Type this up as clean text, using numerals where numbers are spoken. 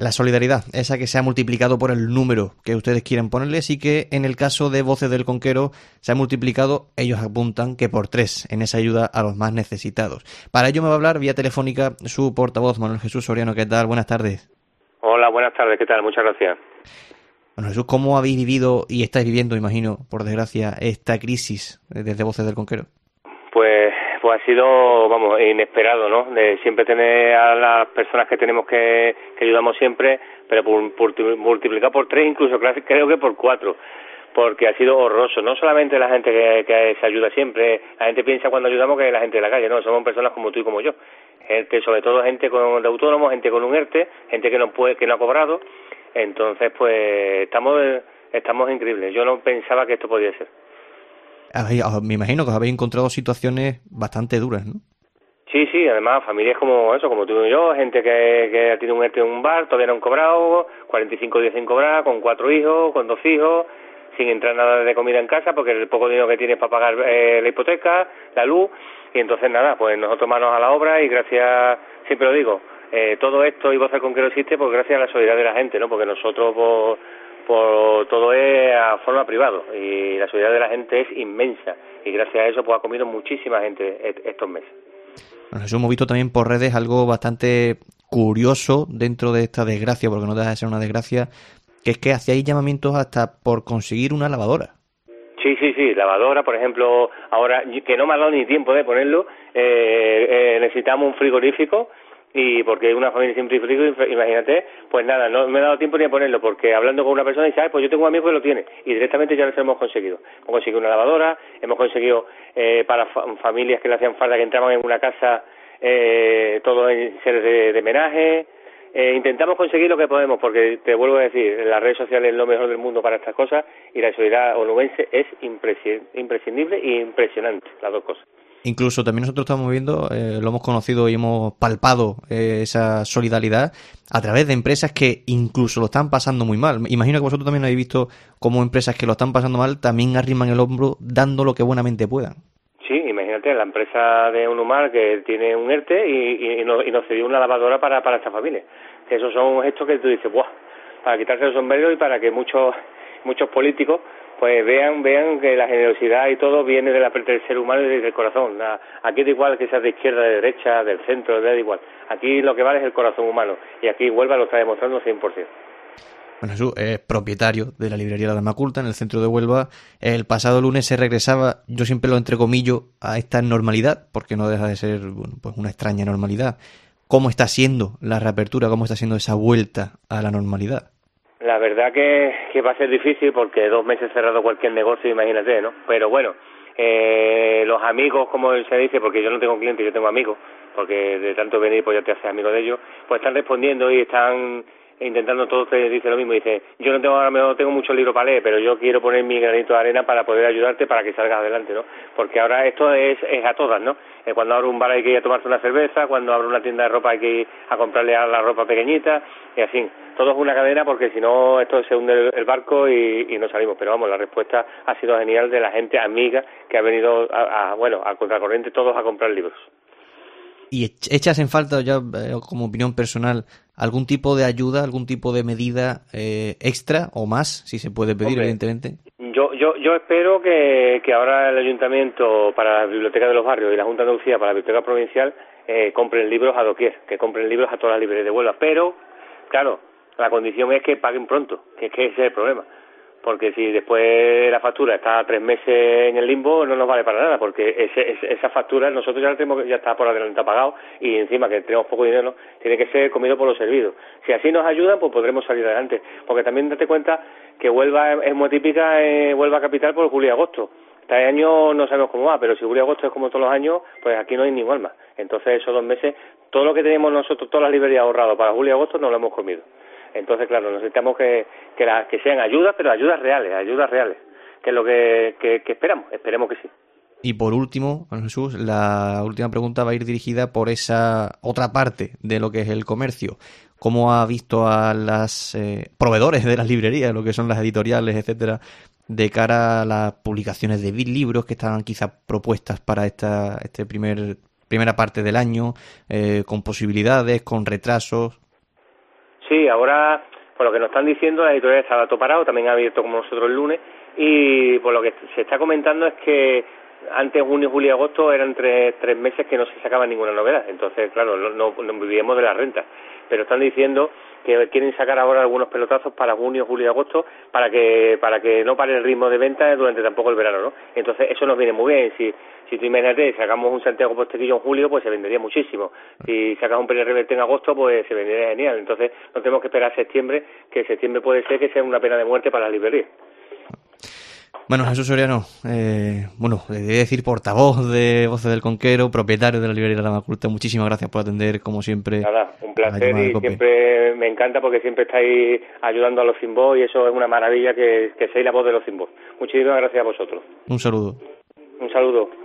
La solidaridad, esa que se ha multiplicado por el número que ustedes quieren ponerles y que en el caso de Voces del Conquero se ha multiplicado, ellos apuntan que por 3 en esa ayuda a los más necesitados. Para ello me va a hablar vía telefónica su portavoz, Manuel Jesús Soriano. ¿Qué tal? Buenas tardes. Hola, buenas tardes. ¿Qué tal? Muchas gracias. Bueno, Jesús, ¿cómo habéis vivido y estáis viviendo, imagino, por desgracia, esta crisis desde Voces del Conquero? Pues ha sido, vamos, inesperado, ¿no? De siempre tener a las personas que tenemos que ayudamos siempre, pero multiplicado por 3, incluso creo que por 4, porque ha sido horroroso. No solamente la gente que se ayuda siempre, la gente piensa cuando ayudamos que es la gente de la calle, no, somos personas como tú y como yo. Gente, sobre todo gente de autónomos, gente con un ERTE, gente que no ha cobrado. Entonces, pues estamos increíbles. Yo no pensaba que esto podía ser. Me imagino que os habéis encontrado situaciones bastante duras, ¿no? Sí, además familias como tú y yo, gente que tiene un ERTE en un bar, todavía no han cobrado, 45 días sin cobrar, con 4 hijos, con 2 hijos, sin entrar nada de comida en casa, porque el poco dinero que tienes para pagar la hipoteca, la luz, y entonces nada, pues nosotros manos a la obra y gracias, siempre lo digo, todo esto y Voces del Conquero existe pues gracias a la solidaridad de la gente, ¿no? Porque nosotros por todo es a forma privada y la solidaridad de la gente es inmensa y gracias a eso pues ha comido muchísima gente estos meses. Bueno, eso hemos visto también por redes algo bastante curioso dentro de esta desgracia, porque no deja de ser una desgracia, que es que hacíais llamamientos hasta por conseguir una lavadora. Sí, lavadora, por ejemplo, ahora que no me ha dado ni tiempo de ponerlo, necesitamos un frigorífico. Y porque una familia sin frigorífico, imagínate, pues nada, no me he dado tiempo ni a ponerlo, porque hablando con una persona dice, pues yo tengo un amigo que lo tiene, y directamente ya lo hemos conseguido. Hemos conseguido una lavadora, hemos conseguido para familias que le hacían falta, que entraban en una casa, todo en seres de homenaje. Intentamos conseguir lo que podemos, porque te vuelvo a decir, las redes sociales es lo mejor del mundo para estas cosas, y la solidaridad onubense es imprescindible e impresionante, las dos cosas. Incluso también nosotros estamos viendo, lo hemos conocido y hemos palpado esa solidaridad a través de empresas que incluso lo están pasando muy mal. Imagino que vosotros también habéis visto cómo empresas que lo están pasando mal también arriman el hombro dando lo que buenamente puedan. Sí, imagínate, la empresa de Unumar que tiene un ERTE y nos cedió una lavadora para esta familia. Esos son gestos que tú dices, ¡buah!, para quitarse el sombrero y para que muchos políticos pues vean que la generosidad y todo viene del ser humano y del corazón. Aquí da igual que seas de izquierda, de derecha, del centro, da igual. Aquí lo que vale es el corazón humano y aquí Huelva lo está demostrando 100%. Bueno, Jesús es propietario de la librería La Dama Culta en el centro de Huelva. El pasado lunes se regresaba, yo siempre lo entrecomillo, a esta normalidad, porque no deja de ser pues una extraña normalidad. ¿Cómo está siendo la reapertura? ¿Cómo está siendo esa vuelta a la normalidad? La verdad que va a ser difícil porque 2 meses cerrado cualquier negocio, imagínate, ¿no? Pero bueno, los amigos, como se dice, porque yo no tengo clientes, yo tengo amigos, porque de tanto venir pues ya te haces amigo de ellos, pues están respondiendo y están intentando, todos te dicen lo mismo, dice, yo no tengo mucho libro para leer, pero yo quiero poner mi granito de arena para poder ayudarte para que salgas adelante, ¿no? Porque ahora esto es a todas, ¿no? Cuando abre un bar hay que ir a tomarse una cerveza, cuando abre una tienda de ropa hay que ir a comprarle a la ropa pequeñita, y así, todo es una cadena porque si no esto se hunde el barco y no salimos, pero vamos, la respuesta ha sido genial de la gente amiga que ha venido a contracorriente todos a comprar libros. ¿Y echas en falta ya, como opinión personal, algún tipo de ayuda, algún tipo de medida extra o más, si se puede pedir, hombre, evidentemente? Yo espero que ahora el Ayuntamiento para la Biblioteca de los Barrios y la Junta de Andalucía para la Biblioteca Provincial compren libros a doquier, que compren libros a todas las librerías de Huelva, pero, claro, la condición es que paguen pronto, que ese es el problema. Porque si después la factura está 3 meses en el limbo, no nos vale para nada, porque esa factura nosotros ya la tenemos, ya está por adelantado pagado, y encima que tenemos poco dinero, tiene que ser comido por lo servido. Si así nos ayudan, pues podremos salir adelante. Porque también date cuenta que Huelva es muy típica, Huelva capital por julio y agosto. Este año no sabemos cómo va, pero si julio y agosto es como todos los años, pues aquí no hay ni alma. Entonces esos 2 meses, todo lo que tenemos nosotros, todas las librerías ahorrado para julio y agosto, no lo hemos comido. Entonces, claro, necesitamos que sean ayudas, pero ayudas reales, que es lo que esperemos que sí. Y por último, Jesús, la última pregunta va a ir dirigida por esa otra parte de lo que es el comercio. ¿Cómo ha visto a las proveedores de las librerías, lo que son las editoriales, etcétera, de cara a las publicaciones de libros que estaban quizás propuestas para esta primera parte del año, con posibilidades, con retrasos? Sí, ahora, por lo que nos están diciendo, la editorial está todo parado, también ha abierto como nosotros el lunes, y por lo que se está comentando es que antes junio, julio y agosto eran tres meses que no se sacaba ninguna novedad, entonces claro, no vivíamos de la renta, pero están diciendo que quieren sacar ahora algunos pelotazos para junio, julio y agosto para que no pare el ritmo de venta durante tampoco el verano, ¿no? Entonces eso nos viene muy bien. Si tú imagínate, sacamos un Santiago Posteguillo en julio, pues se vendería muchísimo. Si sacas un Pérez Reverte en agosto, pues se vendería genial. Entonces no tenemos que esperar a septiembre, que septiembre puede ser que sea una pena de muerte para las librerías. Bueno, Jesús Soriano, debe decir portavoz de Voces del Conquero, propietario de la librería La Maculta, muchísimas gracias por atender, como siempre. Nada, un placer, y siempre me encanta porque siempre estáis ayudando a los sin voz, y eso es una maravilla que seáis la voz de los sin voz. Muchísimas gracias a vosotros. Un saludo. Un saludo.